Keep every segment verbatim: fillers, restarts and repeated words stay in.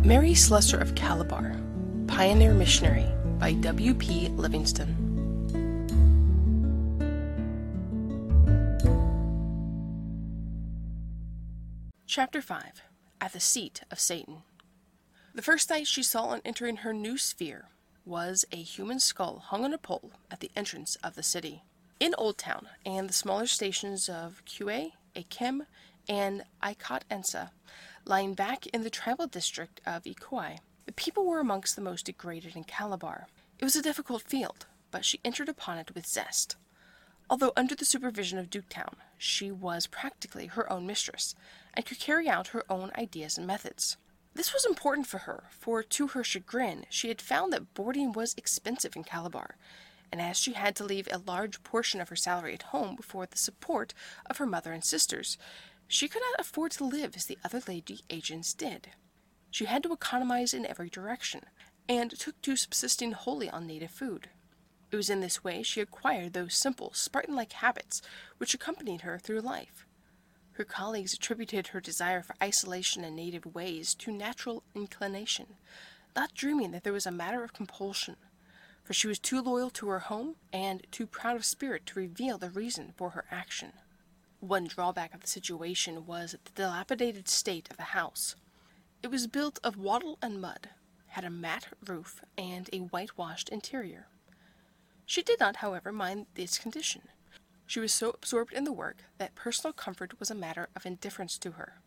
Mary Slessor of Calabar, Pioneer Missionary by W P Livingston. Chapter five. At the Seat of Satan. The first sight she saw on entering her new sphere was a human skull hung on a pole at the entrance of the city. In Old Town and the smaller stations of Kue, Akim, and Ikot Ensa, lying back in the tribal district of Ikoi, the people were amongst the most degraded in Calabar. It was a difficult field, but she entered upon it with zest. Although under the supervision of Duketown, she was practically her own mistress, and could carry out her own ideas and methods. This was important for her, for to her chagrin, she had found that boarding was expensive in Calabar, and as she had to leave a large portion of her salary at home for the support of her mother and sisters, she could not afford to live as the other lady agents did. She had to economize in every direction, and took to subsisting wholly on native food. It was in this way she acquired those simple, Spartan-like habits which accompanied her through life. Her colleagues attributed her desire for isolation and native ways to natural inclination, not dreaming that there was a matter of compulsion, for she was too loyal to her home and too proud of spirit to reveal the reason for her action. One drawback of the situation was the dilapidated state of the house. It was built of wattle and mud, had a mat roof, and a whitewashed interior. She did not, however, mind its condition. She was so absorbed in the work that personal comfort was a matter of indifference to her.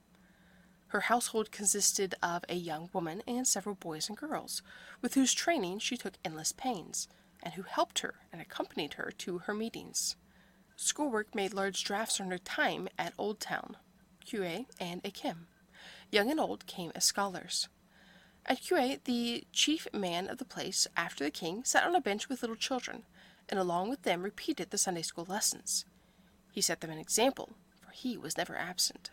Her household consisted of a young woman and several boys and girls, with whose training she took endless pains, and who helped her and accompanied her to her meetings. Schoolwork made large drafts on her time at Old Town, Kue, and Akim. Young and old came as scholars. At Kue, the chief man of the place, after the king, sat on a bench with little children, and along with them repeated the Sunday school lessons. He set them an example, for he was never absent.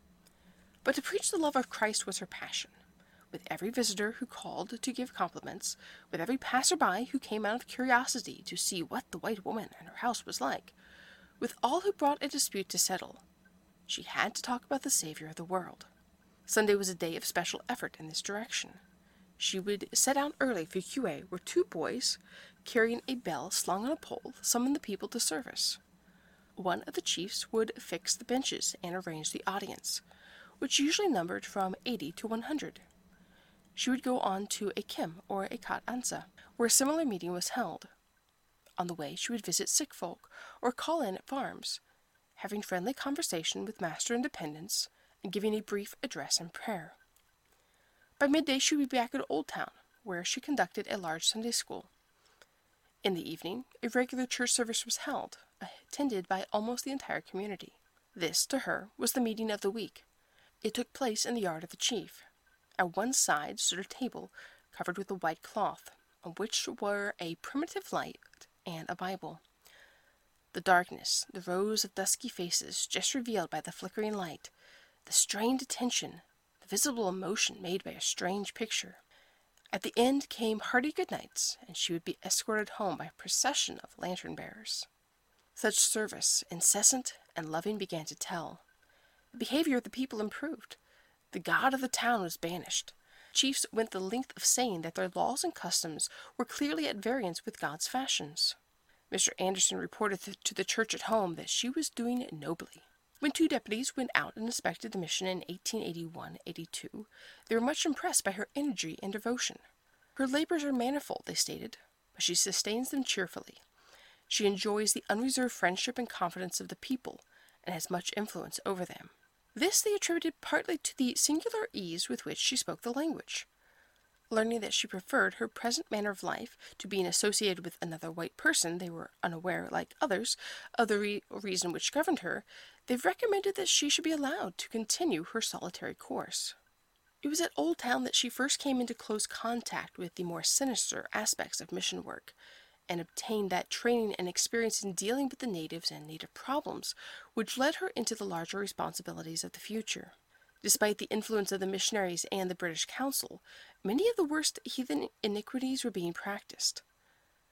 But to preach the love of Christ was her passion. With every visitor who called to give compliments, with every passer-by who came out of curiosity to see what the white woman and her house was like, with all who brought a dispute to settle, she had to talk about the Savior of the world. Sunday was a day of special effort in this direction. She would set out early for Kue, where two boys, carrying a bell slung on a pole, summoned the people to service. One of the chiefs would fix the benches and arrange the audience, which usually numbered from eighty to one hundred. She would go on to Akim or Ikot Ensa, where a similar meeting was held. On the way, she would visit sick folk or call in at farms, having friendly conversation with master and dependents, and giving a brief address and prayer. By midday, she would be back at Old Town, where she conducted a large Sunday school. In the evening, a regular church service was held, attended by almost the entire community. This, to her, was the meeting of the week. It took place in the yard of the chief. At one side stood a table covered with a white cloth, on which were a primitive light and a Bible. The darkness, the rows of dusky faces just revealed by the flickering light, the strained attention, the visible emotion made by a strange picture. At the end came hearty good nights, and she would be escorted home by a procession of lantern-bearers. Such service, incessant and loving, began to tell. The behavior of the people improved. The god of the town was banished. Chiefs went the length of saying that their laws and customs were clearly at variance with God's fashions. Mister Anderson reported to the church at home that she was doing nobly. When two deputies went out and inspected the mission in eighteen eighty-one eighty-two, they were much impressed by her energy and devotion. Her labors are manifold, they stated, but she sustains them cheerfully. She enjoys the unreserved friendship and confidence of the people, and has much influence over them. This they attributed partly to the singular ease with which she spoke the language. Learning that she preferred her present manner of life to being associated with another white person, they were unaware, like others, of the re- reason which governed her, they recommended that she should be allowed to continue her solitary course. It was at Old Town that she first came into close contact with the more sinister aspects of mission work, and obtained that training and experience in dealing with the natives and native problems which led her into the larger responsibilities of the future. Despite the influence of the missionaries and the British Council, many of the worst heathen iniquities were being practiced.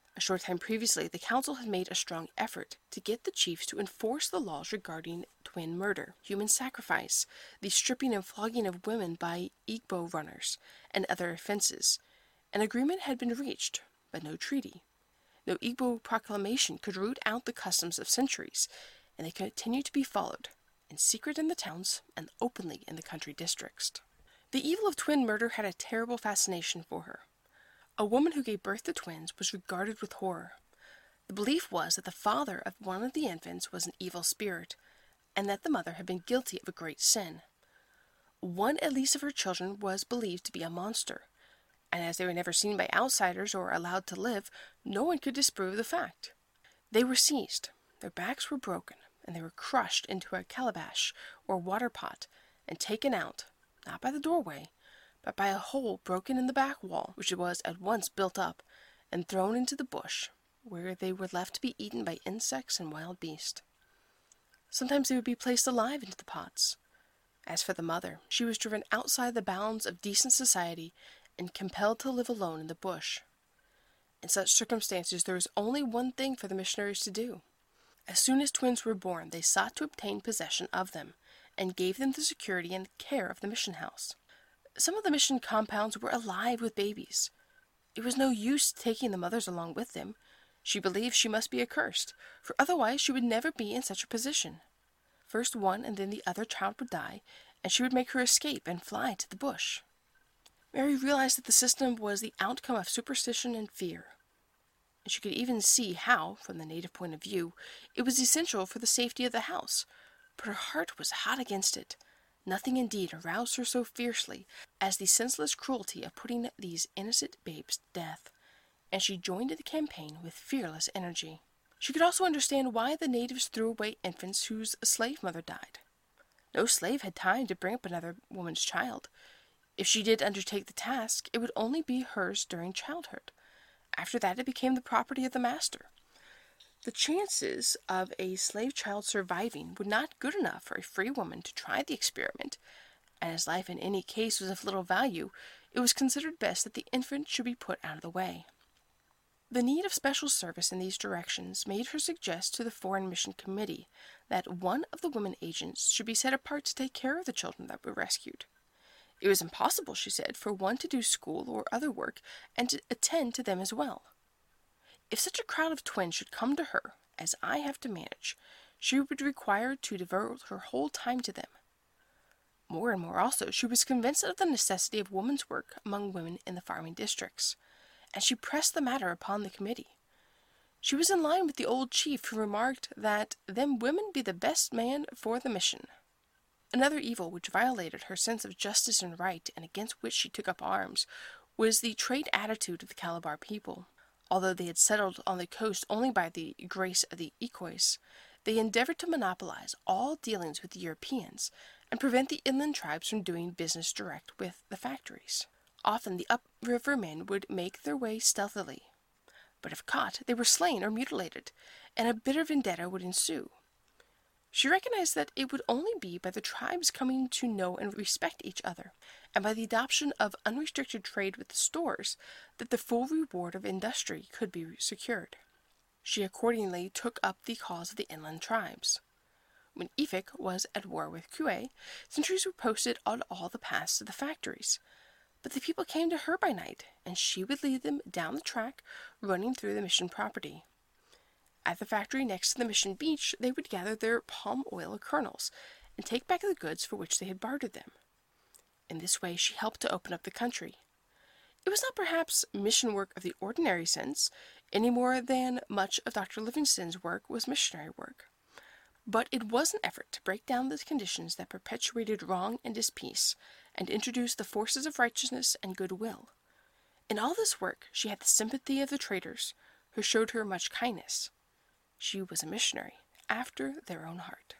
A short time previously, the council had made a strong effort to get the chiefs to enforce the laws regarding twin murder, human sacrifice, the stripping and flogging of women by Igbo runners, and other offenses. An agreement had been reached, but no treaty. No Igbo proclamation could root out the customs of centuries, and they continued to be followed, in secret in the towns and openly in the country districts. The evil of twin murder had a terrible fascination for her. A woman who gave birth to twins was regarded with horror. The belief was that the father of one of the infants was an evil spirit, and that the mother had been guilty of a great sin. One at least of her children was believed to be a monster, and as they were never seen by outsiders or allowed to live, no one could disprove the fact. They were seized, their backs were broken, and they were crushed into a calabash or water pot and taken out, not by the doorway, but by a hole broken in the back wall, which was at once built up, and thrown into the bush, where they were left to be eaten by insects and wild beasts. Sometimes they would be placed alive into the pots. As for the mother, she was driven outside the bounds of decent society and compelled to live alone in the bush. In such circumstances, there was only one thing for the missionaries to do. As soon as twins were born, they sought to obtain possession of them, and gave them the security and care of the mission house. Some of the mission compounds were alive with babies. It was no use taking the mothers along with them. She believed she must be accursed, for otherwise she would never be in such a position. First one and then the other child would die, and she would make her escape and fly to the bush. Mary realized that the system was the outcome of superstition and fear. And she could even see how, from the native point of view, it was essential for the safety of the house, but her heart was hot against it. Nothing indeed aroused her so fiercely as the senseless cruelty of putting these innocent babes to death, and she joined in the campaign with fearless energy. She could also understand why the natives threw away infants whose slave mother died. No slave had time to bring up another woman's child. If she did undertake the task, it would only be hers during childhood. After that, it became the property of the master. The chances of a slave child surviving were not good enough for a free woman to try the experiment, and as life in any case was of little value, it was considered best that the infant should be put out of the way. The need of special service in these directions made her suggest to the Foreign Mission Committee that one of the women agents should be set apart to take care of the children that were rescued. It was impossible, she said, for one to do school or other work and to attend to them as well. If such a crowd of twins should come to her, as I have to manage, she would be required to devote her whole time to them. More and more also, she was convinced of the necessity of women's work among women in the farming districts, and she pressed the matter upon the committee. She was in line with the old chief who remarked that them women be the best man for the mission. Another evil which violated her sense of justice and right, and against which she took up arms, was the trade attitude of the Calabar people. Although they had settled on the coast only by the grace of the Iroquois, they endeavored to monopolize all dealings with the Europeans and prevent the inland tribes from doing business direct with the factories. Often the upriver men would make their way stealthily, but if caught, they were slain or mutilated, and a bitter vendetta would ensue. She recognized that it would only be by the tribes coming to know and respect each other, and by the adoption of unrestricted trade with the stores, that the full reward of industry could be secured. She accordingly took up the cause of the inland tribes. When Ifik was at war with Kue, sentries were posted on all the paths to the factories, but the people came to her by night, and she would lead them down the track running through the mission property. At the factory next to the mission beach, they would gather their palm oil kernels and take back the goods for which they had bartered them. In this way, she helped to open up the country. It was not perhaps mission work of the ordinary sense, any more than much of Doctor Livingstone's work was missionary work. But it was an effort to break down the conditions that perpetuated wrong and dispeace, and introduce the forces of righteousness and goodwill. In all this work, she had the sympathy of the traders, who showed her much kindness. She was a missionary after their own heart.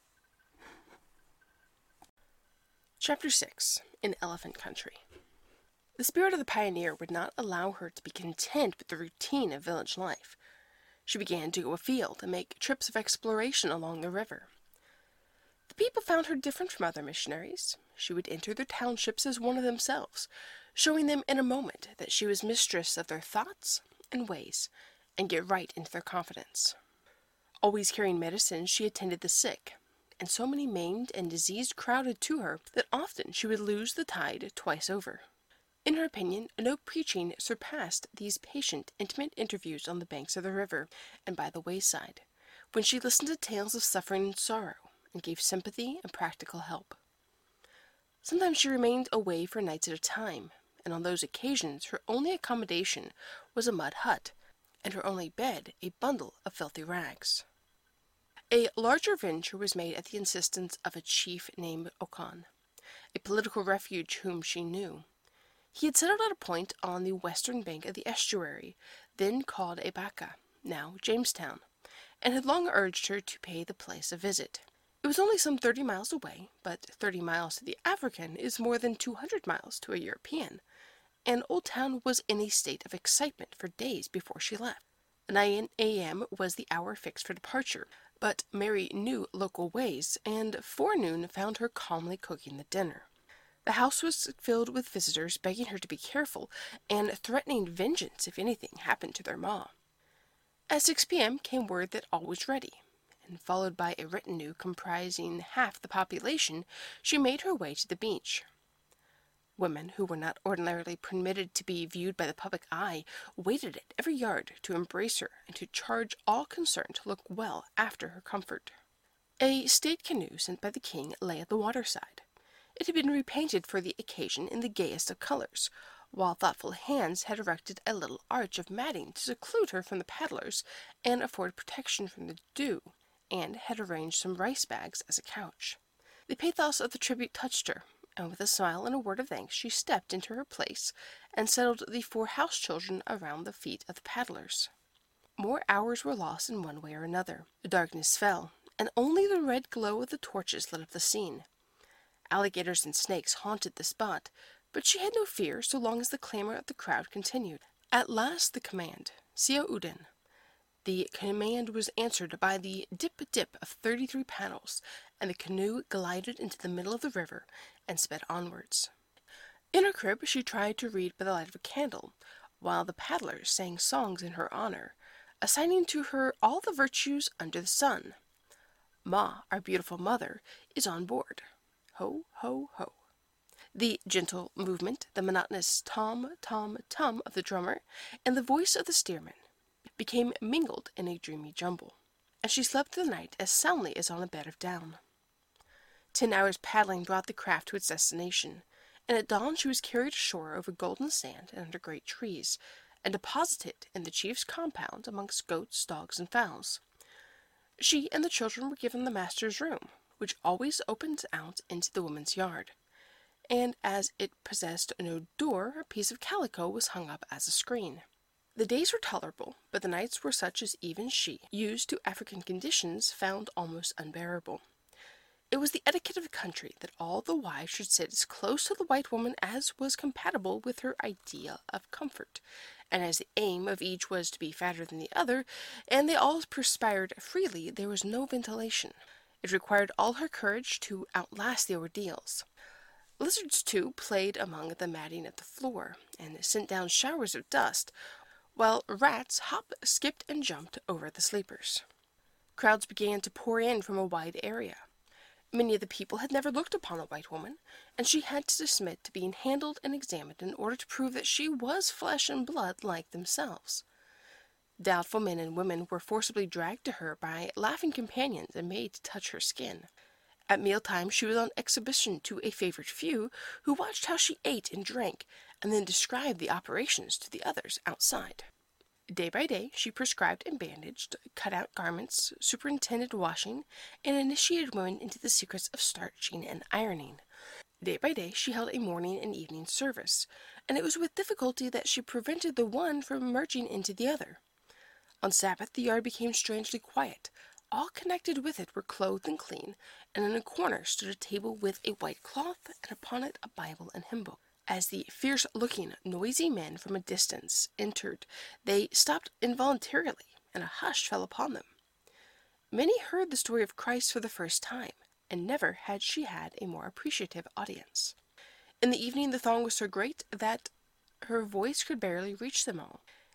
Chapter six. In Elephant Country. The spirit of the pioneer would not allow her to be content with the routine of village life. She began to go afield and make trips of exploration along the river. The people found her different from other missionaries. She would enter their townships as one of themselves, showing them in a moment that she was mistress of their thoughts and ways, and get right into their confidence. Always carrying medicine, she attended the sick, and so many maimed and diseased crowded to her that often she would lose the tide twice over. In her opinion, no preaching surpassed these patient, intimate interviews on the banks of the river and by the wayside, when she listened to tales of suffering and sorrow, and gave sympathy and practical help. Sometimes she remained away for nights at a time, and on those occasions her only accommodation was a mud hut, and her only bed a bundle of filthy rags. A larger venture was made at the insistence of a chief named Ocon, a political refuge whom she knew. He had settled at a point on the western bank of the estuary, then called Abaca, now Jamestown, and had long urged her to pay the place a visit. It was only some thirty miles away, but thirty miles to the African is more than two hundred miles to a European, and Old Town was in a state of excitement for days before she left. nine a.m. was the hour fixed for departure, but Mary knew local ways, and forenoon found her calmly cooking the dinner. The house was filled with visitors begging her to be careful, and threatening vengeance if anything happened to their ma. At six p.m. came word that all was ready, and followed by a retinue comprising half the population, she made her way to the beach. Women, who were not ordinarily permitted to be viewed by the public eye, waited at every yard to embrace her and to charge all concerned to look well after her comfort. A state canoe sent by the king lay at the waterside. It had been repainted for the occasion in the gayest of colors, while thoughtful hands had erected a little arch of matting to seclude her from the paddlers and afford protection from the dew, and had arranged some rice bags as a couch. The pathos of the tribute touched her, and with a smile and a word of thanks she stepped into her place and settled the four house children around the feet of the paddlers. More hours were lost in one way or another. The darkness fell, and only the red glow of the torches lit up the scene. Alligators and snakes haunted the spot, but she had no fear so long as the clamor of the crowd continued. At last the command, Sia Uden. The command was answered by the dip-dip of thirty-three paddles, and the canoe glided into the middle of the river and sped onwards. In her crib she tried to read by the light of a candle, while the paddlers sang songs in her honor, assigning to her all the virtues under the sun. Ma, our beautiful mother, is on board. Ho, ho, ho. The gentle movement, the monotonous tom, tom, tum of the drummer, and the voice of the steersman became mingled in a dreamy jumble, and she slept through the night as soundly as on a bed of down. Ten hours paddling brought the craft to its destination, and at dawn she was carried ashore over golden sand and under great trees, and deposited in the chief's compound amongst goats, dogs, and fowls. She and the children were given the master's room, which always opened out into the woman's yard, and as it possessed no door, a piece of calico was hung up as a screen. The days were tolerable, but the nights were such as even she, used to African conditions, found almost unbearable. It was the etiquette of the country that all the wives should sit as close to the white woman as was compatible with her idea of comfort, and as the aim of each was to be fatter than the other, and they all perspired freely, there was no ventilation. It required all her courage to outlast the ordeals. Lizards, too, played among the matting of the floor, and sent down showers of dust, while rats hopped, skipped, and jumped over the sleepers. Crowds began to pour in from a wide area. Many of the people had never looked upon a white woman, and she had to submit to being handled and examined in order to prove that she was flesh and blood like themselves. Doubtful men and women were forcibly dragged to her by laughing companions and made to touch her skin. At mealtime she was on exhibition to a favored few, who watched how she ate and drank, and then described the operations to the others outside. Day by day she prescribed and bandaged, cut out garments, superintended washing, and initiated women into the secrets of starching and ironing. Day by day she held a morning and evening service, and it was with difficulty that she prevented the one from merging into the other. On Sabbath the yard became strangely quiet. All connected with it were clothed and clean, and in a corner stood a table with a white cloth, and upon it a Bible and hymn book. As the fierce-looking, noisy men from a distance entered, they stopped involuntarily, and a hush fell upon them. Many heard the story of Christ for the first time, and never had she had a more appreciative audience. In the evening the throng was so great that her voice could barely reach them all,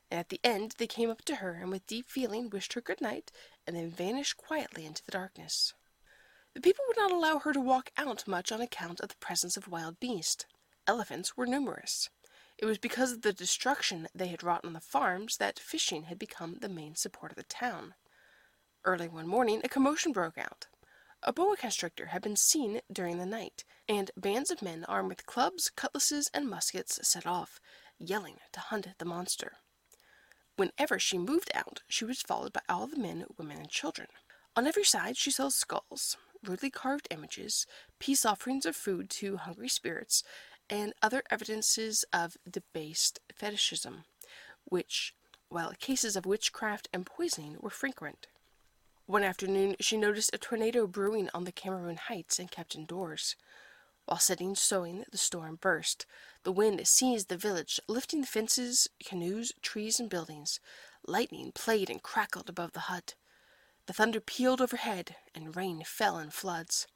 and at the end they came up to her and with deep feeling wished her good night, and then vanished quietly into the darkness. The people would not allow her to walk out much on account of the presence of wild beasts. Elephants were numerous. It was because of the destruction they had wrought on the farms that fishing had become the main support of the town. Early one morning a commotion broke out. A boa constrictor had been seen during the night, and bands of men armed with clubs, cutlasses, and muskets set off, yelling to hunt the monster. Whenever she moved out, she was followed by all the men, women, and children. On every side she saw skulls, rudely carved images, peace offerings of food to hungry spirits, and other evidences of debased fetishism, which, while cases of witchcraft and poisoning were frequent. One afternoon she noticed a tornado brewing on the Cameroon Heights and kept indoors. While sitting sewing, the storm burst. The wind seized the village, lifting the fences, canoes, trees, and buildings. Lightning played and crackled above the hut. The thunder pealed overhead, and rain fell in floods.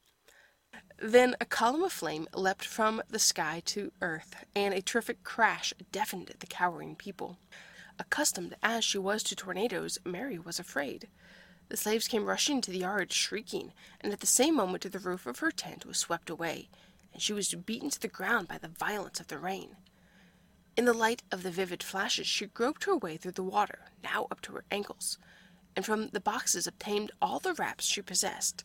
Then a column of flame leapt from the sky to earth, and a terrific crash deafened the cowering people. Accustomed as she was to tornadoes, Mary was afraid. The slaves came rushing to the yard, shrieking, and at the same moment the roof of her tent was swept away, and she was beaten to the ground by the violence of the rain. In the light of the vivid flashes she groped her way through the water, now up to her ankles, and from the boxes obtained all the wraps she possessed.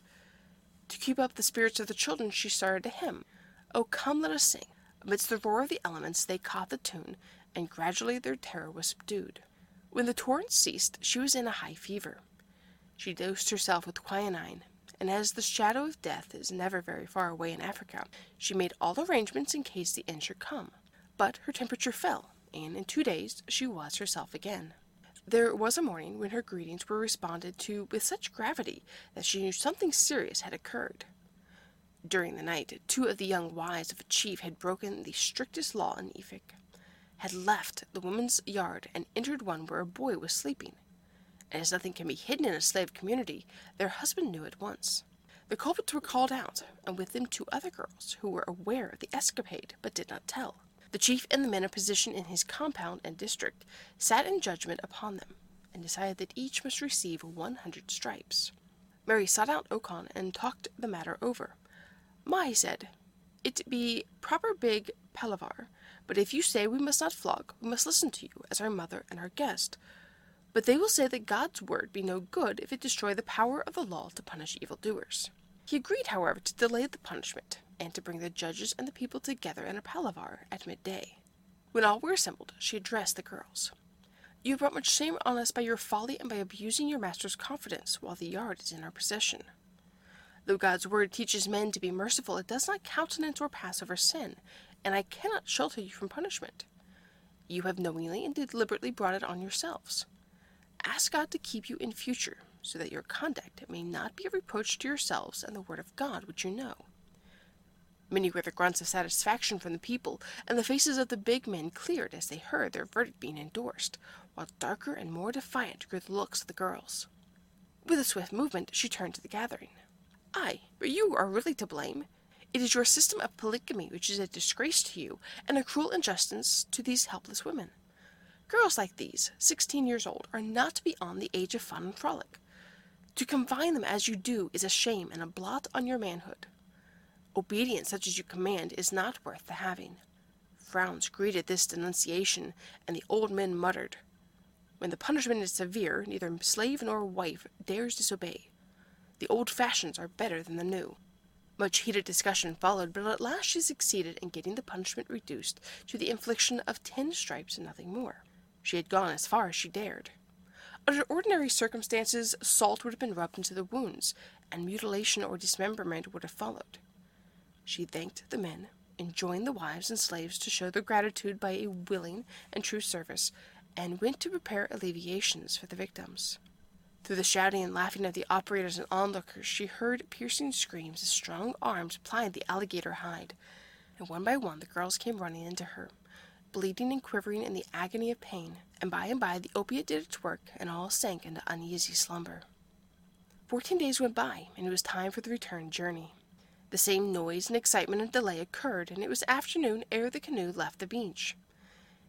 To keep up the spirits of the children she started a hymn. "Oh, come, let us sing." Amidst the roar of the elements they caught the tune, and gradually their terror was subdued. When the torrent ceased, she was in a high fever. She dosed herself with quinine, and as the shadow of death is never very far away in Africa, she made all arrangements in case the end should come. But her temperature fell, and in two days she was herself again. There was a morning when her greetings were responded to with such gravity that she knew something serious had occurred. During the night, two of the young wives of a chief had broken the strictest law in Efik, had left the women's yard and entered one where a boy was sleeping. And as nothing can be hidden in a slave community, their husband knew at once. The culprits were called out, and with them two other girls who were aware of the escapade but did not tell. The chief and the men of position in his compound and district sat in judgment upon them, and decided that each must receive one hundred stripes. Mary sought out Ocon and talked the matter over. "Ma," he said, "it be proper big palaver, but if you say we must not flog, we must listen to you as our mother and our guest. But they will say that God's word be no good if it destroy the power of the law to punish evildoers." He agreed, however, to delay the punishment, and to bring the judges and the people together in a palaver at midday. When all were assembled, she addressed the girls. "You have brought much shame on us by your folly and by abusing your master's confidence while the yard is in our possession. Though God's word teaches men to be merciful, it does not countenance or pass over sin, and I cannot shelter you from punishment. You have knowingly and deliberately brought it on yourselves. Ask God to keep you in future, so that your conduct may not be a reproach to yourselves and the word of God which you know." Many were the grunts of satisfaction from the people, and the faces of the big men cleared as they heard their verdict being endorsed, while darker and more defiant grew the looks of the girls. With a swift movement she turned to the gathering. "Aye, but you are really to blame. It is your system of polygamy which is a disgrace to you, and a cruel injustice to these helpless women. Girls like these, sixteen years old, are not beyond the age of fun and frolic. To confine them as you do is a shame and a blot on your manhood. Obedience such as you command is not worth the having." Frowns greeted this denunciation, and the old men muttered, "When the punishment is severe, neither slave nor wife dares disobey. The old fashions are better than the new." Much heated discussion followed, but at last she succeeded in getting the punishment reduced to the infliction of ten stripes and nothing more. She had gone as far as she dared. Under ordinary circumstances, salt would have been rubbed into the wounds, and mutilation or dismemberment would have followed. She thanked the men, enjoined the wives and slaves to show their gratitude by a willing and true service, and went to prepare alleviations for the victims. Through the shouting and laughing of the operators and onlookers, she heard piercing screams as strong arms plied the alligator hide, and one by one the girls came running into her, bleeding and quivering in the agony of pain, and by and by the opiate did its work, and all sank into uneasy slumber. Fourteen days went by, and it was time for the return journey. The same noise and excitement and delay occurred, and it was afternoon ere the canoe left the beach.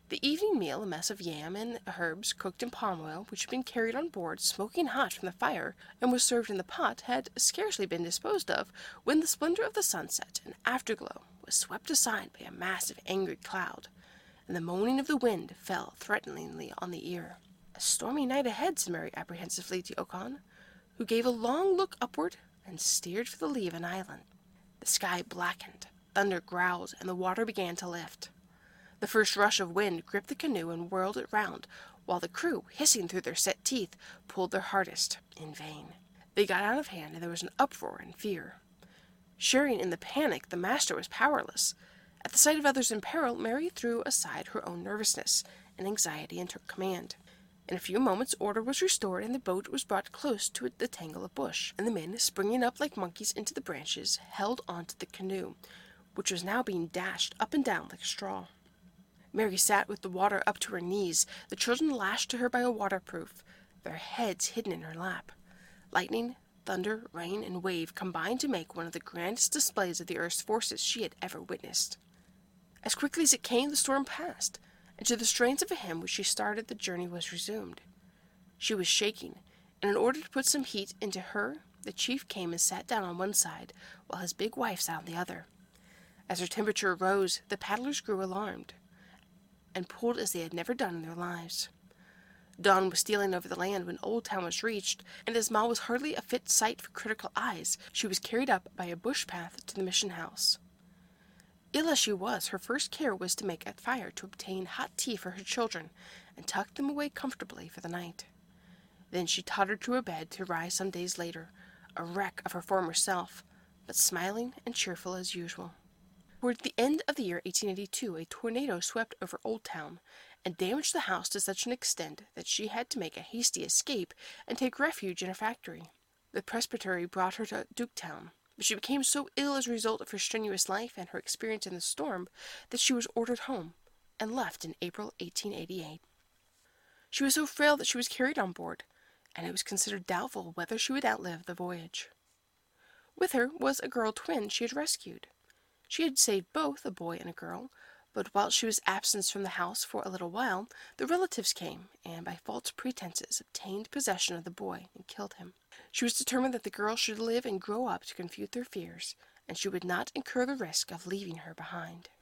The evening meal, a mess of yam and herbs cooked in palm oil, which had been carried on board smoking hot from the fire and was served in the pot, had scarcely been disposed of when the splendor of the sunset and afterglow was swept aside by a mass of angry cloud, and the moaning of the wind fell threateningly on the ear. "A stormy night ahead," said Mary apprehensively to Okan, who gave a long look upward and steered for the lee of an island. The sky blackened, thunder growled, and the water began to lift. The first rush of wind gripped the canoe and whirled it round, while the crew, hissing through their set teeth, pulled their hardest. In vain. They got out of hand, and there was an uproar and fear. Sharing in the panic, the master was powerless. At the sight of others in peril, Mary threw aside her own nervousness and anxiety and took command. In a few moments order was restored, and the boat was brought close to the tangle of bush, and the men, springing up like monkeys into the branches, held on to the canoe, which was now being dashed up and down like straw. Mary sat with the water up to her knees, the children lashed to her by a waterproof, their heads hidden in her lap. Lightning, thunder, rain, and wave combined to make one of the grandest displays of the earth's forces she had ever witnessed. As quickly as it came, the storm passed, and to the strains of a hymn which she started, the journey was resumed. She was shaking, and in order to put some heat into her, the chief came and sat down on one side, while his big wife sat on the other. As her temperature rose, the paddlers grew alarmed, and pulled as they had never done in their lives. Dawn was stealing over the land when Old Town was reached, and as Ma was hardly a fit sight for critical eyes, she was carried up by a bush path to the mission house. Ill as she was, her first care was to make a fire to obtain hot tea for her children, and tuck them away comfortably for the night. Then she tottered to her bed to rise some days later, a wreck of her former self, but smiling and cheerful as usual. Toward the end of the year eighteen eighty-two, a tornado swept over Old Town and damaged the house to such an extent that she had to make a hasty escape and take refuge in a factory. The presbytery brought her to Duketown, but she became so ill as a result of her strenuous life and her experience in the storm that she was ordered home and left in April eighteen eighty-eight. She was so frail that she was carried on board, and it was considered doubtful whether she would outlive the voyage. With her was a girl twin she had rescued. She had saved both, a boy and a girl, but while she was absent from the house for a little while, the relatives came, and by false pretenses obtained possession of the boy and killed him. She was determined that the girl should live and grow up to confute their fears, and she would not incur the risk of leaving her behind.